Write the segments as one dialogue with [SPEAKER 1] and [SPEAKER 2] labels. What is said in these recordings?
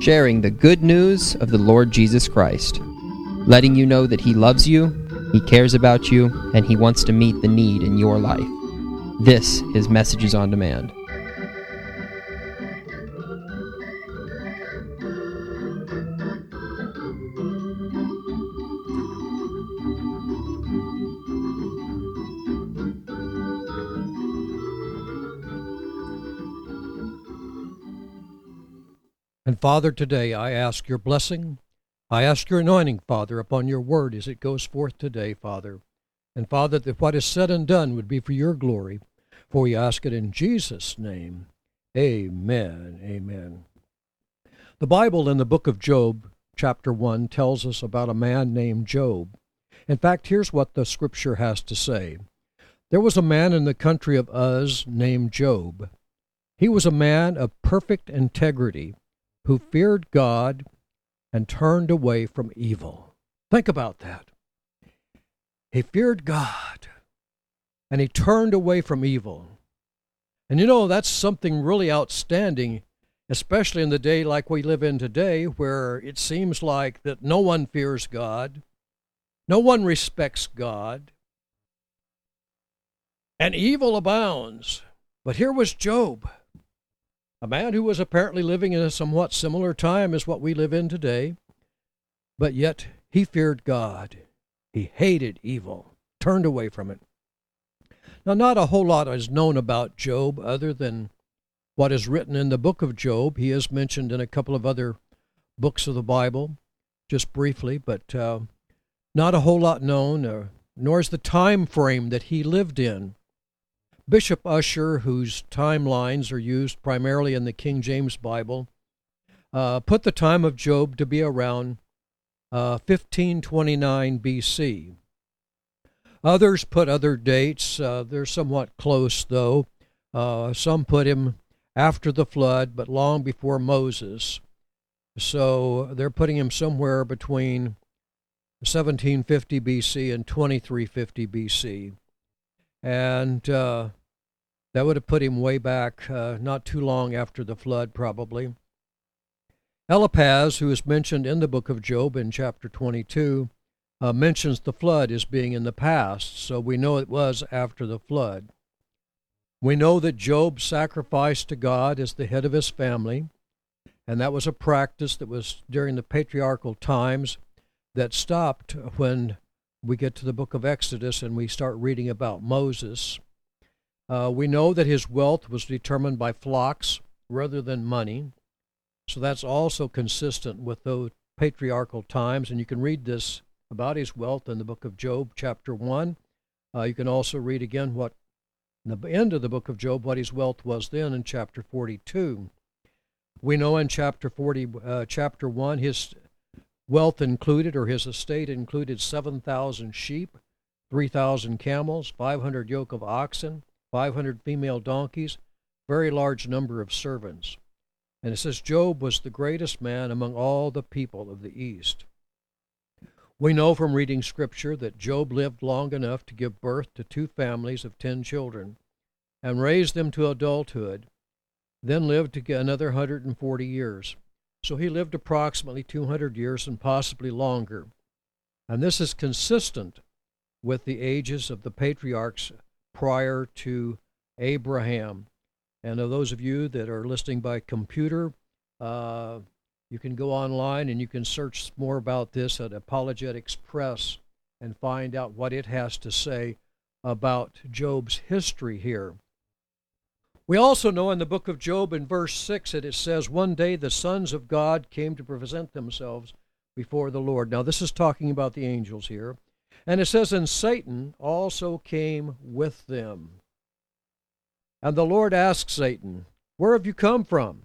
[SPEAKER 1] sharing the good news of the Lord Jesus Christ, letting you know that He loves you, He cares about you, and He wants to meet the need in your life. This is Messages on Demand.
[SPEAKER 2] And Father, today I ask your blessing. I ask your anointing, Father, upon your word as it goes forth today, Father. And Father, that what is said and done would be for your glory. For we ask it in Jesus' name. Amen. Amen. The Bible in the book of Job, chapter 1, tells us about a man named Job. In fact, here's what the scripture has to say. There was a man in the country of Uz named Job. He was a man of perfect integrity, who feared God and turned away from evil. Think about that. He feared God and he turned away from evil. And you know, that's something really outstanding, especially in the day like we live in today, where it seems like that no one fears God, no one respects God, and evil abounds. But here was Job, a man who was apparently living in a somewhat similar time as what we live in today, but yet he feared God. He hated evil, turned away from it. Now, not a whole lot is known about Job other than what is written in the book of Job. He is mentioned in a couple of other books of the Bible, just briefly, but not a whole lot known, nor is the time frame that he lived in. Bishop Ussher, whose timelines are used primarily in the King James Bible, put the time of Job to be around 1529 BC. Others put other dates. They're somewhat close, though. Some put him after the flood, but long before Moses. So they're putting him somewhere between 1750 BC and 2350 BC. And that would have put him way back, not too long after the flood, probably. Eliphaz, who is mentioned in the book of Job in chapter 22, mentions the flood as being in the past, so we know it was after the flood. We know that Job sacrificed to God as the head of his family, and that was a practice that was during the patriarchal times that stopped when we get to the book of Exodus and we start reading about Moses. We know that his wealth was determined by flocks rather than money. So that's also consistent with those patriarchal times. And you can read this about his wealth in the book of Job, chapter 1. You can also read again what, in the end of the book of Job, what his wealth was then in chapter 42. We know in chapter 1, his wealth included, or his estate included 7,000 sheep, 3,000 camels, 500 yoke of oxen, 500 female donkeys, very large number of servants. And it says Job was the greatest man among all the people of the East. We know from reading Scripture that Job lived long enough to give birth to 2 families of 10 children and raise them to adulthood, then lived to get another 140 years. So he lived approximately 200 years and possibly longer. And this is consistent with the ages of the patriarchs prior to Abraham. And of those of you that are listening by computer, you can go online and you can search more about this at Apologetics Press and find out what it has to say about Job's history here. We also know in the book of Job in verse 6 that it says, one day the sons of God came to present themselves before the Lord. Now this is talking about the angels here. And it says, and Satan also came with them. And the Lord asked Satan, where have you come from?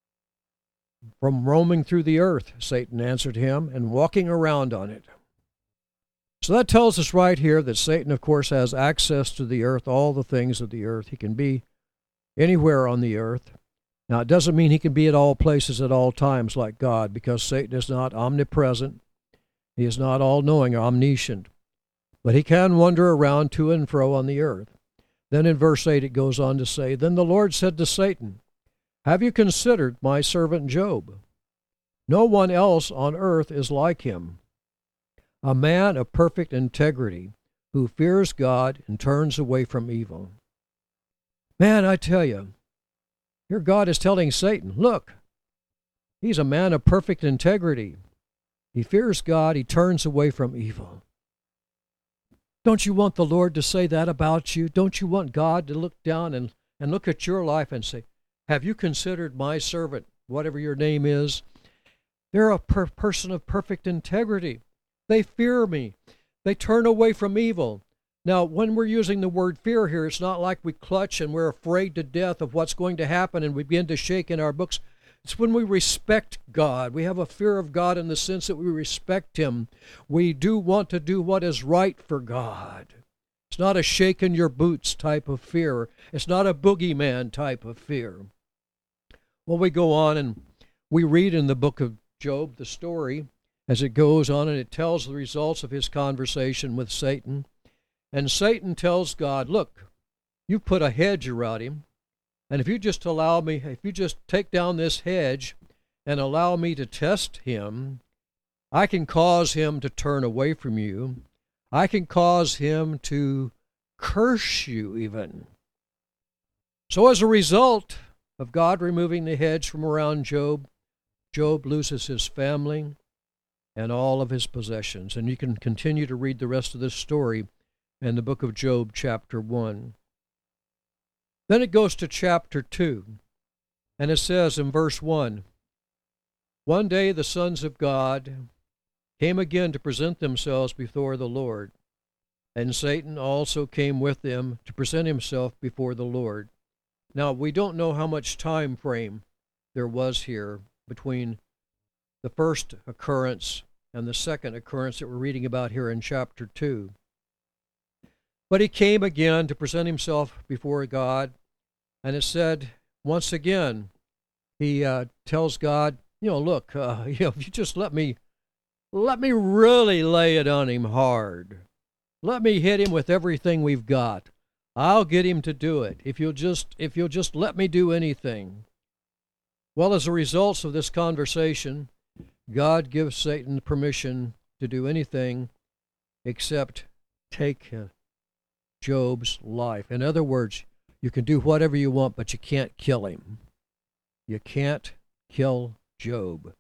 [SPEAKER 2] From roaming through the earth, Satan answered him, and walking around on it. So that tells us right here that Satan, of course, has access to the earth, all the things of the earth. He can be anywhere on the earth. Now, it doesn't mean he can be at all places at all times like God, because Satan is not omnipresent. He is not all-knowing or omniscient. But he can wander around to and fro on the earth. Then in verse 8 it goes on to say, then the Lord said to Satan, have you considered my servant Job? No one else on earth is like him, a man of perfect integrity who fears God and turns away from evil. Man, I tell you, here God is telling Satan, look, he's a man of perfect integrity. He fears God, he turns away from evil. Don't you want the Lord to say that about you? Don't you want God to look down and look at your life and say, have you considered my servant, whatever your name is? They're a person of perfect integrity. They fear me. They turn away from evil. Now, when we're using the word fear here, it's not like we clutch and we're afraid to death of what's going to happen and we begin to shake in our books. It's when we respect God. We have a fear of God in the sense that we respect Him. We do want to do what is right for God. It's not a shake in your boots type of fear. It's not a boogeyman type of fear. Well, we go on and we read in the book of Job the story as it goes on, and it tells the results of his conversation with Satan. And Satan tells God, look, you put a hedge around him, and if you just allow me, if you just take down this hedge and allow me to test him, I can cause him to turn away from you. I can cause him to curse you even. So as a result of God removing the hedge from around Job, Job loses his family and all of his possessions. And you can continue to read the rest of this story in the book of Job, chapter 1. Then it goes to chapter 2, and it says in verse 1, one day the sons of God came again to present themselves before the Lord, and Satan also came with them to present himself before the Lord. Now, we don't know how much time frame there was here between the first occurrence and the second occurrence that we're reading about here in chapter 2. But he came again to present himself before God, and it said, once again, he tells God, look, if you just let me really lay it on him hard. Let me hit him with everything we've got. I'll get him to do it. If you'll just let me do anything. Well, as a result of this conversation, God gives Satan permission to do anything except take Job's life. In other words, you can do whatever you want, but you can't kill him. You can't kill Job.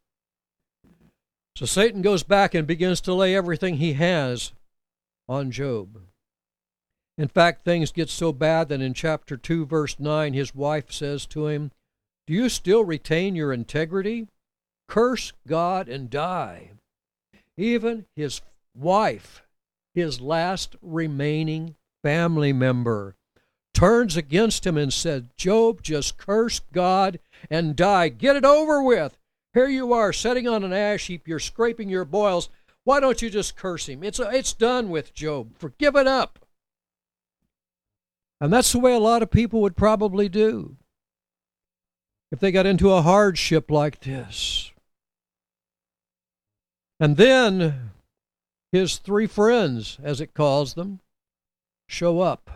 [SPEAKER 2] So Satan goes back and begins to lay everything he has on Job. In fact, things get so bad that in chapter 2, verse 9, his wife says to him, do you still retain your integrity? Curse God and die. Even his wife, his last remaining family member, turns against him and said, Job, just curse God and die. Get it over with. Here you are sitting on an ash heap. You're scraping your boils. Why don't you just curse him? It's done with, Job. Forgive it up. And that's the way a lot of people would probably do if they got into a hardship like this. And then his three friends, as it calls them, show up.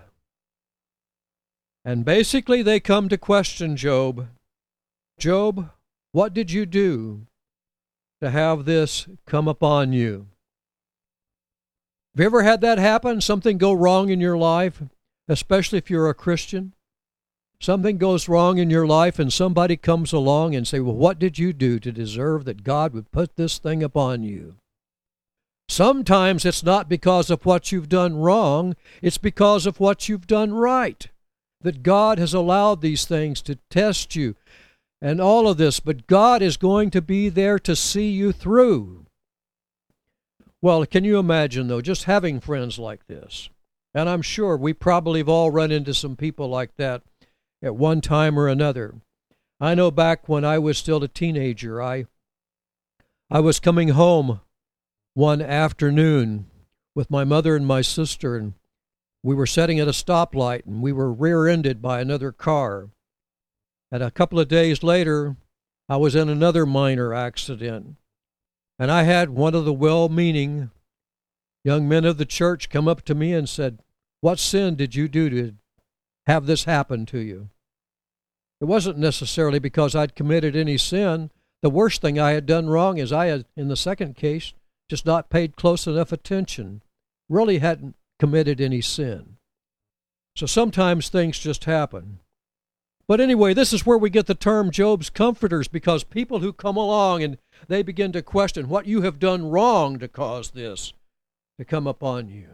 [SPEAKER 2] And basically they come to question Job. Job, what did you do to have this come upon you? Have you ever had that happen? Something go wrong in your life, especially if you're a Christian? Something goes wrong in your life and somebody comes along and say, well, what did you do to deserve that God would put this thing upon you? Sometimes it's not because of what you've done wrong, it's because of what you've done right. That God has allowed these things to test you and all of this, but God is going to be there to see you through. Well, can you imagine, though, just having friends like this? And I'm sure we probably have all run into some people like that at one time or another. I know back when I was still a teenager, I was coming home one afternoon with my mother and my sister, and we were sitting at a stoplight, and we were rear-ended by another car. And a couple of days later, I was in another minor accident. And I had one of the well-meaning young men of the church come up to me and said, what sin did you do to have this happen to you? It wasn't necessarily because I'd committed any sin. The worst thing I had done wrong is I had, in the second case, just not paid close enough attention, really hadn't committed any sin. So sometimes things just happen. But anyway, this is where we get the term Job's comforters, because people who come along and they begin to question what you have done wrong to cause this to come upon you.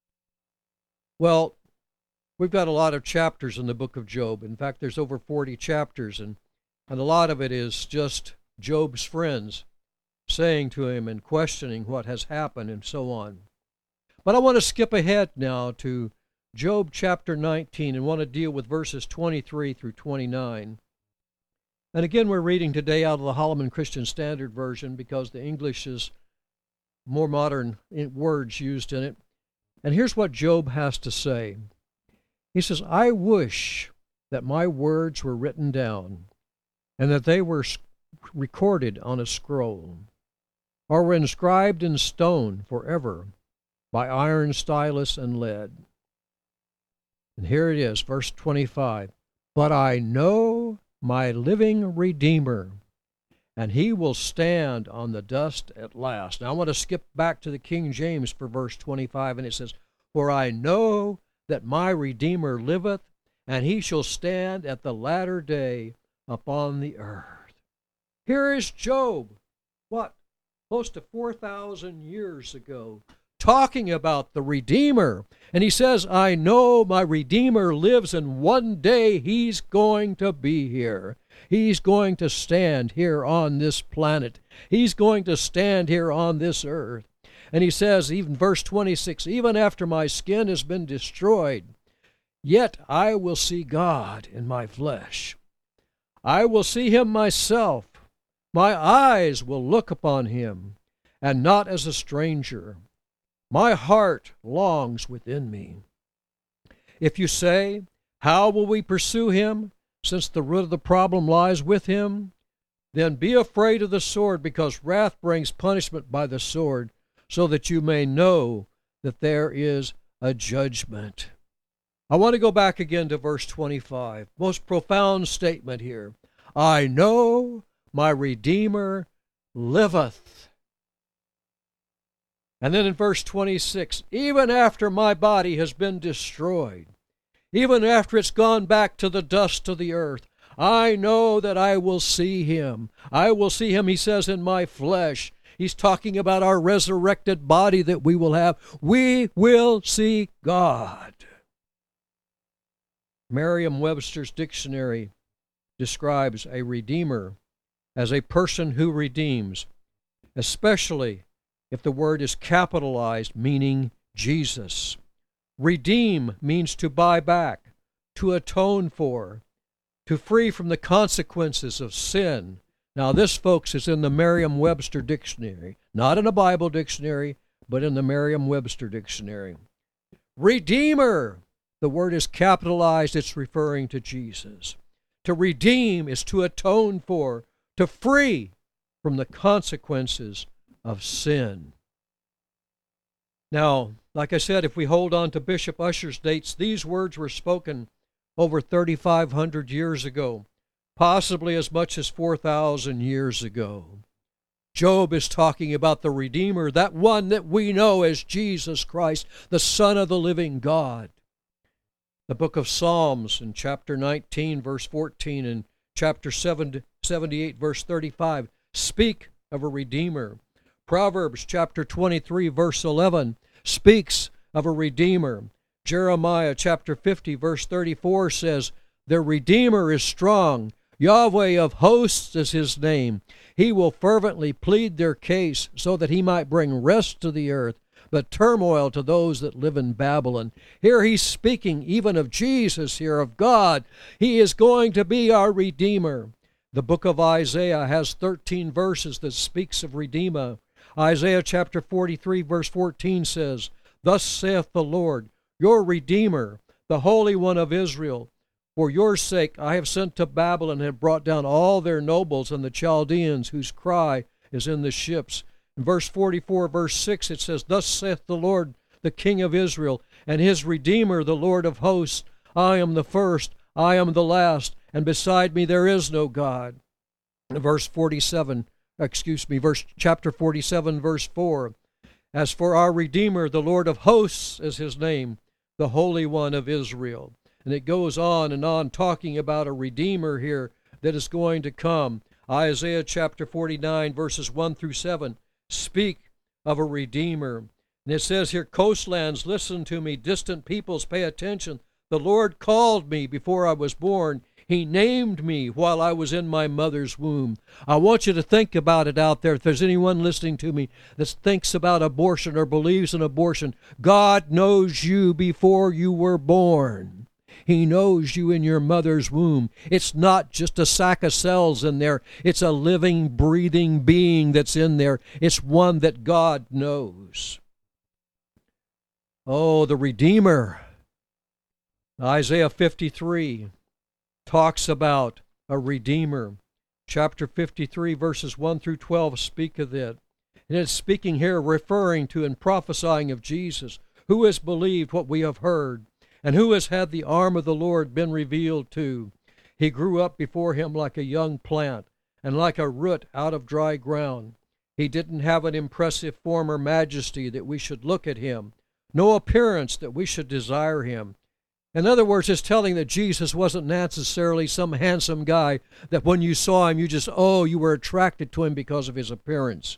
[SPEAKER 2] Well, we've got a lot of chapters in the book of Job. In fact, there's over 40 chapters, and a lot of it is just Job's friends saying to him and questioning what has happened and so on. But I want to skip ahead now to Job chapter 19 and want to deal with verses 23 through 29. And again, we're reading today out of the Holloman Christian Standard Version because the English is more modern words used in it. And here's what Job has to say. He says, I wish that my words were written down and that they were recorded on a scroll, or were inscribed in stone forever by iron stylus and lead. And here it is, verse 25. But I know my living Redeemer, and he will stand on the dust at last. Now I want to skip back to the King James for verse 25, and it says, For I know that my Redeemer liveth, and he shall stand at the latter day upon the earth. Here is Job, close to 4,000 years ago, talking about the Redeemer. And he says, I know my Redeemer lives, and one day he's going to be here. He's going to stand here on this planet. He's going to stand here on this earth. And he says, even verse 26, even after my skin has been destroyed, yet I will see God in my flesh. I will see him myself. My eyes will look upon him, and not as a stranger. My heart longs within me. If you say, how will we pursue him, since the root of the problem lies with him? Then be afraid of the sword, because wrath brings punishment by the sword, so that you may know that there is a judgment. I want to go back again to verse 25. Most profound statement here. I know my Redeemer liveth. And then in verse 26, even after my body has been destroyed, even after it's gone back to the dust of the earth, I know that I will see him. I will see him, he says, in my flesh. He's talking about our resurrected body that we will have. We will see God. Merriam-Webster's dictionary describes a redeemer as a person who redeems, especially if the word is capitalized, meaning Jesus. Redeem means to buy back, to atone for, to free from the consequences of sin. Now this, folks, is in the Merriam-Webster dictionary, not in a Bible dictionary, but in the Merriam-Webster dictionary. Redeemer, the word is capitalized, it's referring to Jesus. To redeem is to atone for, to free from the consequences of sin. Now, like I said, if we hold on to Bishop Ussher's dates, these words were spoken over 3,500 years ago, possibly as much as 4,000 years ago. Job is talking about the Redeemer, that one that we know as Jesus Christ, the Son of the living God. The book of Psalms in chapter 19, verse 14, and chapter 78, verse 35, speak of a Redeemer. Proverbs chapter 23, verse 11, speaks of a Redeemer. Jeremiah chapter 50, verse 34 says, their Redeemer is strong. Yahweh of hosts is his name. He will fervently plead their case so that he might bring rest to the earth, but turmoil to those that live in Babylon. Here he's speaking even of Jesus here, of God. He is going to be our Redeemer. The book of Isaiah has 13 verses that speaks of Redeemer. Isaiah chapter 43, verse 14 says, thus saith the Lord, your Redeemer, the Holy One of Israel. For your sake I have sent to Babylon and have brought down all their nobles and the Chaldeans, whose cry is in the ships. In verse 44, verse 6, it says, thus saith the Lord, the King of Israel, and his Redeemer, the Lord of hosts, I am the first, I am the last, and beside me there is no God. chapter 47, verse 4. As for our Redeemer, the Lord of hosts is his name, the Holy One of Israel. And it goes on and on, talking about a Redeemer here that is going to come. Isaiah chapter 49, verses 1 through 7, speak of a Redeemer. And it says here, coastlands, listen to me. Distant peoples, pay attention. The Lord called me before I was born. He named me while I was in my mother's womb. I want you to think about it out there. If there's anyone listening to me that thinks about abortion or believes in abortion, God knows you before you were born. He knows you in your mother's womb. It's not just a sack of cells in there. It's a living, breathing being that's in there. It's one that God knows. Oh, the Redeemer. Isaiah 53 talks about a Redeemer. Chapter 53, verses 1 through 12 speak of it. And it's speaking here, referring to and prophesying of Jesus. Who has believed what we have heard? And who has had the arm of the Lord been revealed to? He grew up before him like a young plant, and like a root out of dry ground. He didn't have an impressive form or majesty that we should look at him, no appearance that we should desire him. In other words, it's telling that Jesus wasn't necessarily some handsome guy that when you saw him, you were attracted to him because of his appearance.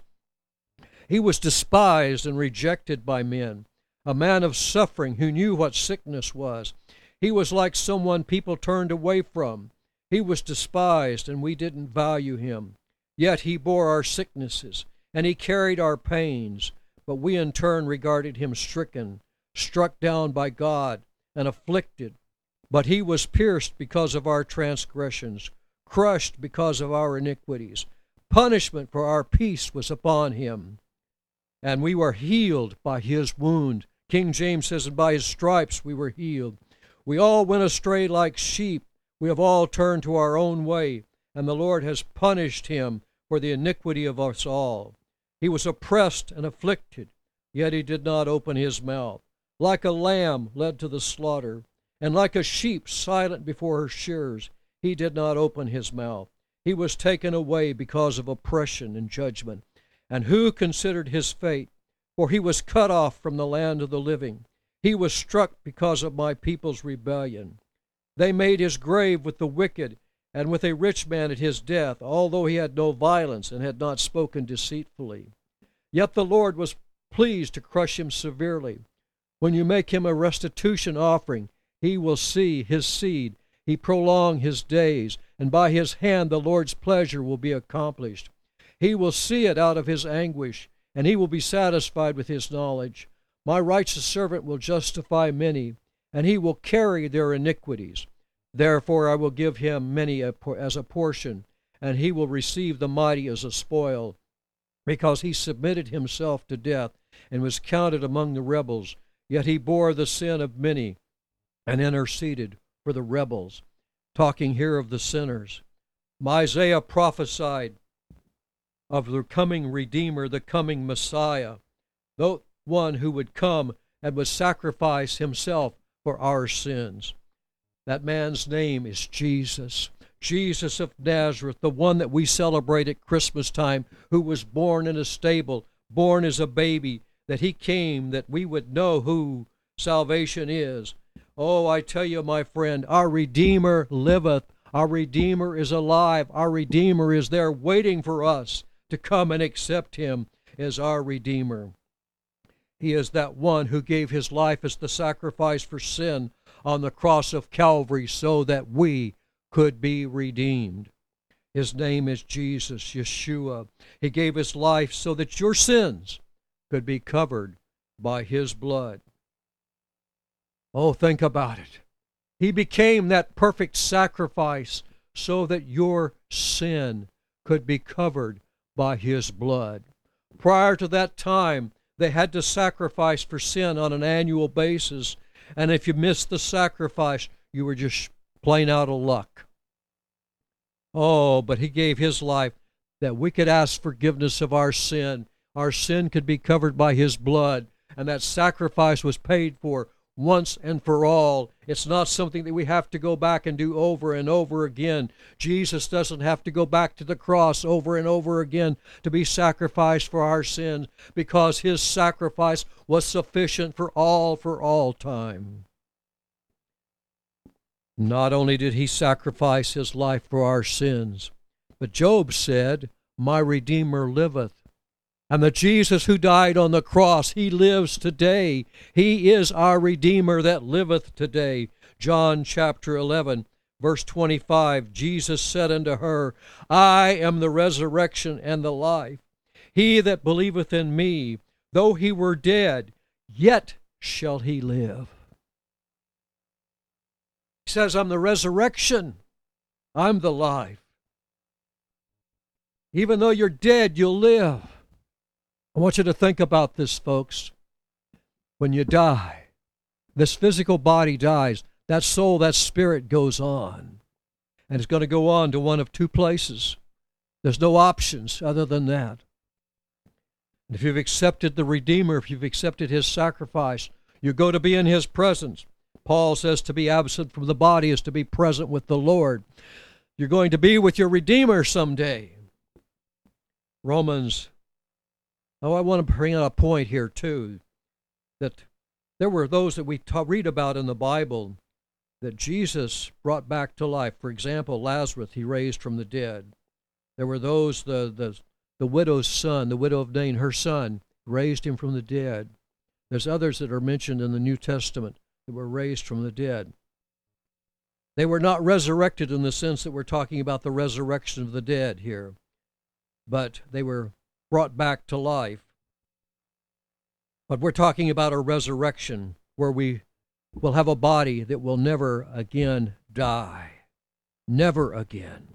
[SPEAKER 2] He was despised and rejected by men, a man of suffering who knew what sickness was. He was like someone people turned away from. He was despised, and we didn't value him. Yet he bore our sicknesses, and he carried our pains. But we in turn regarded him stricken, struck down by God, and afflicted. But he was pierced because of our transgressions, crushed because of our iniquities. Punishment for our peace was upon him, and we were healed by his wound. King James says, and by his stripes we were healed. We all went astray like sheep. We have all turned to our own way, and the Lord has punished him for the iniquity of us all. He was oppressed and afflicted, yet he did not open his mouth. Like a lamb led to the slaughter, and like a sheep silent before her shearers, he did not open his mouth. He was taken away because of oppression and judgment. And who considered his fate? For he was cut off from the land of the living. He was struck because of my people's rebellion. They made his grave with the wicked, and with a rich man at his death, although he had no violence and had not spoken deceitfully. Yet the Lord was pleased to crush him severely. When you make him a restitution offering, he will see his seed. He prolong his days, and by his hand the Lord's pleasure will be accomplished. He will see it out of his anguish, and he will be satisfied with his knowledge. My righteous servant will justify many, and he will carry their iniquities. Therefore I will give him many as a portion, and he will receive the mighty as a spoil, because he submitted himself to death and was counted among the rebels. Yet he bore the sin of many and interceded for the rebels. Talking here of the sinners. Isaiah prophesied of the coming Redeemer, the coming Messiah, the one who would come and would sacrifice himself for our sins. That man's name is Jesus. Jesus of Nazareth, the one that we celebrate at Christmas time, who was born in a stable, born as a baby, that he came that we would know who salvation is. Oh, I tell you, my friend, our Redeemer liveth. Our Redeemer is alive. Our Redeemer is there waiting for us to come and accept him as our Redeemer. He is that one who gave his life as the sacrifice for sin on the cross of Calvary so that we could be redeemed. His name is Jesus, Yeshua. He gave his life so that your sins could be covered by his blood. Oh, think about it. He became that perfect sacrifice so that your sin could be covered by his blood. Prior to that time, they had to sacrifice for sin on an annual basis, and if you missed the sacrifice, you were just plain out of luck. Oh, but he gave his life that we could ask forgiveness of our sin. Our sin could be covered by his blood, and that sacrifice was paid for. once and for all. It's not something that we have to go back and do over and over again. Jesus doesn't have to go back to the cross over and over again to be sacrificed for our sins, because his sacrifice was sufficient for all time. Not only did he sacrifice his life for our sins, but Job said, "My Redeemer liveth." And the Jesus who died on the cross, he lives today. He is our Redeemer that liveth today. John chapter 11, verse 25, Jesus said unto her, "I am the resurrection and the life. He that believeth in me, though he were dead, yet shall he live." He says, "I'm the resurrection. I'm the life. Even though you're dead, you'll live." I want you to think about this, folks. When you die, this physical body dies. That soul, that spirit goes on. And it's going to go on to one of two places. There's no options other than that. And if you've accepted the Redeemer, if you've accepted his sacrifice, you go to be in his presence. Paul says to be absent from the body is to be present with the Lord. You're going to be with your Redeemer someday. I want to bring out a point here too, that there were those that we read about in the Bible that Jesus brought back to life. For example, Lazarus, he raised from the dead. There were those, the widow's son, the widow of Nain, her son, raised him from the dead. There's others that are mentioned in the New Testament that were raised from the dead. They were not resurrected in the sense that we're talking about the resurrection of the dead here, but they were brought back to life. But we're talking about a resurrection where we will have a body that will never again die. Never again.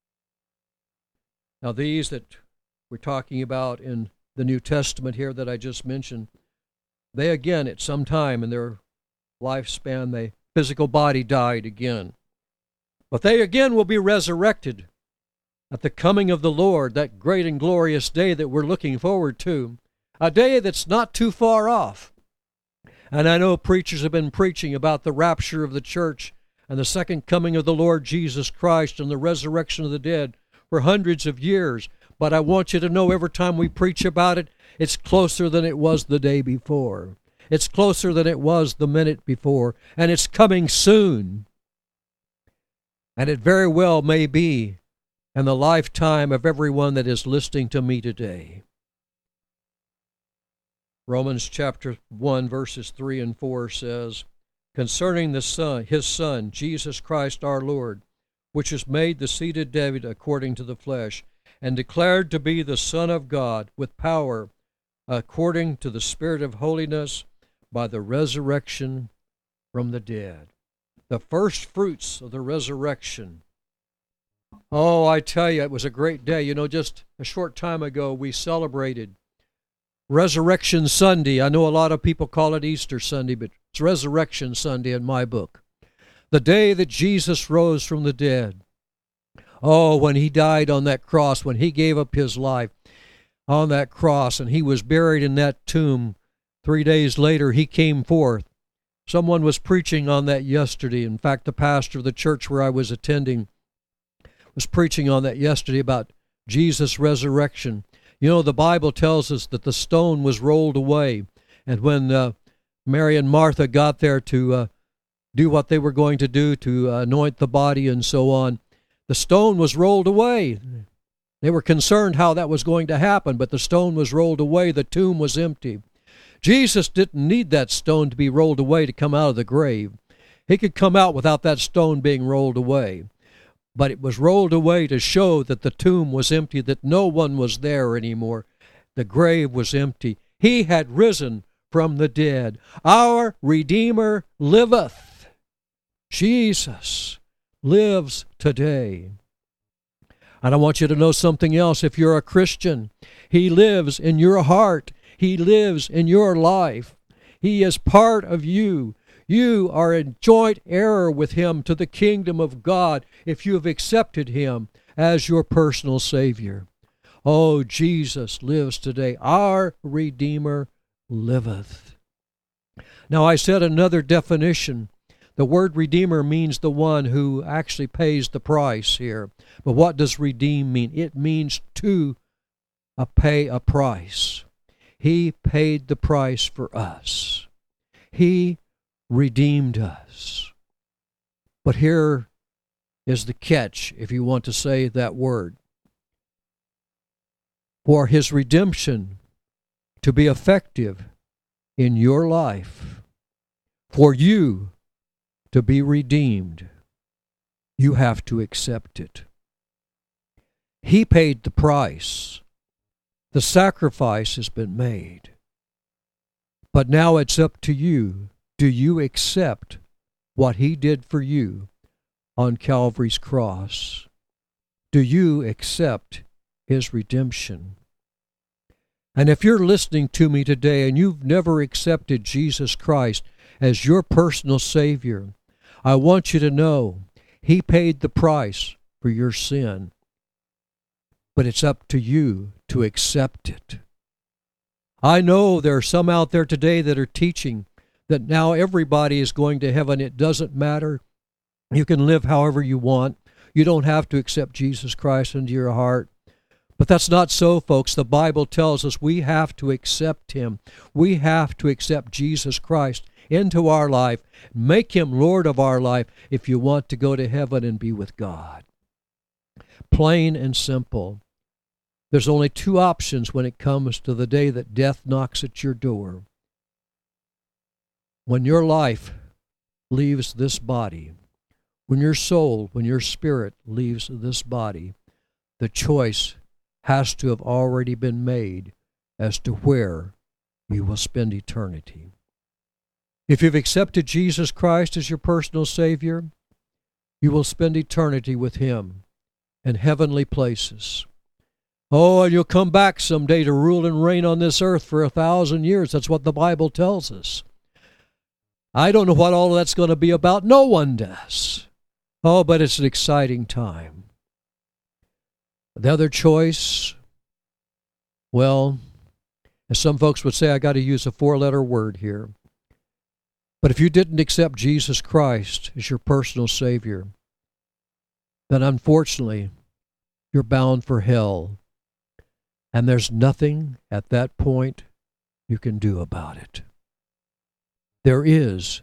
[SPEAKER 2] Now these that we're talking about in the New Testament here that I just mentioned, they again at some time in their lifespan, the physical body died again. But they again will be resurrected at the coming of the Lord, that great and glorious day that we're looking forward to, a day that's not too far off. And I know preachers have been preaching about the rapture of the church and the second coming of the Lord Jesus Christ and the resurrection of the dead for hundreds of years. But I want you to know every time we preach about it, it's closer than it was the day before. It's closer than it was the minute before. And it's coming soon. And it very well may be in the lifetime of everyone that is listening to me today. Romans chapter 1, verses 3 and 4 says, "Concerning the Son, his Son, Jesus Christ our Lord, which is made the seed of David according to the flesh, and declared to be the Son of God with power, according to the Spirit of holiness, by the resurrection from the dead." The first fruits of the resurrection. Oh, I tell you, it was a great day. You know, just a short time ago, we celebrated Resurrection Sunday. I know a lot of people call it Easter Sunday, but it's Resurrection Sunday in my book. The day that Jesus rose from the dead. Oh, when he died on that cross, when he gave up his life on that cross, and he was buried in that tomb. 3 days later, he came forth. Someone was preaching on that yesterday. In fact, the pastor of the church where I was attending was preaching on that yesterday about Jesus' resurrection. You know, the Bible tells us that the stone was rolled away. And when Mary and Martha got there to do what they were going to do, to anoint the body and so on, the stone was rolled away. They were concerned how that was going to happen, but the stone was rolled away. The tomb was empty. Jesus didn't need that stone to be rolled away to come out of the grave. He could come out without that stone being rolled away. But it was rolled away to show that the tomb was empty, that no one was there anymore. The grave was empty. He had risen from the dead. Our Redeemer liveth. Jesus lives today. And I want you to know something else. If you're a Christian, He lives in your heart. He lives in your life. He is part of you. You are in joint heir with Him to the kingdom of God if you have accepted Him as your personal Savior. Oh, Jesus lives today. Our Redeemer liveth. Now, I said another definition. The word redeemer means the one who actually pays the price here. But what does redeem mean? It means to pay a price. He paid the price for us. He redeemed us. But here is the catch, if you want to say that word. For His redemption to be effective in your life, for you to be redeemed, you have to accept it. He paid the price. The sacrifice has been made. But now it's up to you. Do you accept what He did for you on Calvary's cross? Do you accept His redemption? And if you're listening to me today and you've never accepted Jesus Christ as your personal Savior, I want you to know He paid the price for your sin. But it's up to you to accept it. I know there are some out there today that are teaching that now everybody is going to heaven. It doesn't matter. You can live however you want. You don't have to accept Jesus Christ into your heart. But that's not so, folks. The Bible tells us we have to accept Him. We have to accept Jesus Christ into our life. Make Him Lord of our life if you want to go to heaven and be with God. Plain and simple. There's only two options when it comes to the day that death knocks at your door. When your life leaves this body, when your soul, when your spirit leaves this body, the choice has to have already been made as to where you will spend eternity. If you've accepted Jesus Christ as your personal Savior, you will spend eternity with Him in heavenly places. Oh, and you'll come back someday to rule and reign on this earth for 1,000 years. That's what the Bible tells us. I don't know what all of that's going to be about. No one does. Oh, but it's an exciting time. The other choice, well, as some folks would say, I got to use a 4-letter word here. But if you didn't accept Jesus Christ as your personal Savior, then unfortunately, you're bound for hell. And there's nothing at that point you can do about it. There is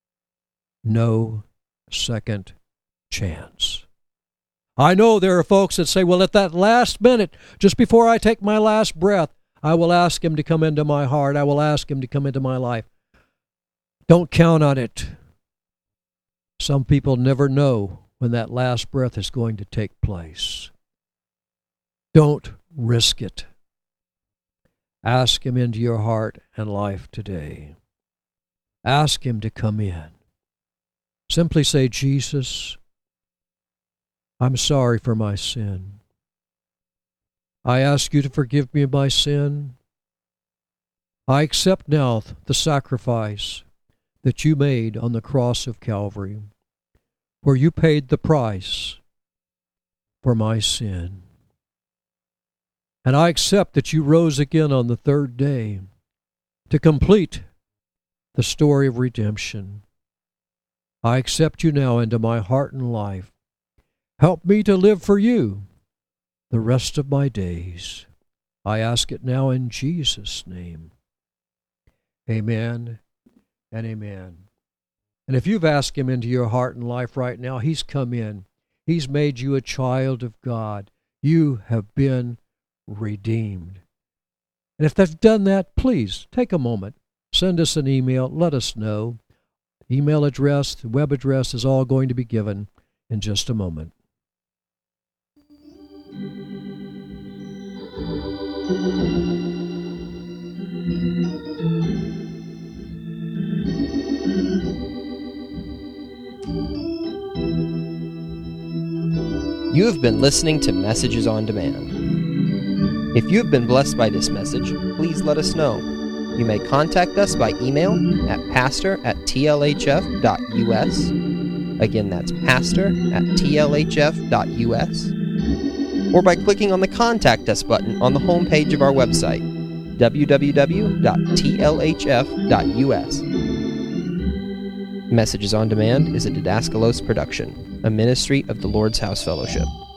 [SPEAKER 2] no second chance. I know there are folks that say, well, at that last minute, just before I take my last breath, I will ask Him to come into my heart. I will ask Him to come into my life. Don't count on it. Some people never know when that last breath is going to take place. Don't risk it. Ask Him into your heart and life today. Ask Him to come in. Simply say, Jesus, I'm sorry for my sin. I ask You to forgive me of my sin. I accept now the sacrifice that You made on the cross of Calvary, where You paid the price for my sin. And I accept that You rose again on the third day to complete the story of redemption. I accept You now into my heart and life. Help me to live for You the rest of my days. I ask it now in Jesus' name. Amen and amen. And if you've asked Him into your heart and life right now, He's come in. He's made you a child of God. You have been redeemed. And if they've done that, please take a moment. Send us an email. Let us know. Email address, the web address is all going to be given in just a moment.
[SPEAKER 1] You have been listening to Messages on Demand. If you have been blessed by this message, please let us know. You may contact us by email at pastor@tlhf.us. Again, that's pastor@tlhf.us. Or by clicking on the Contact Us button on the homepage of our website, www.tlhf.us. Messages on Demand is a Didaskalos production, a ministry of the Lord's House Fellowship.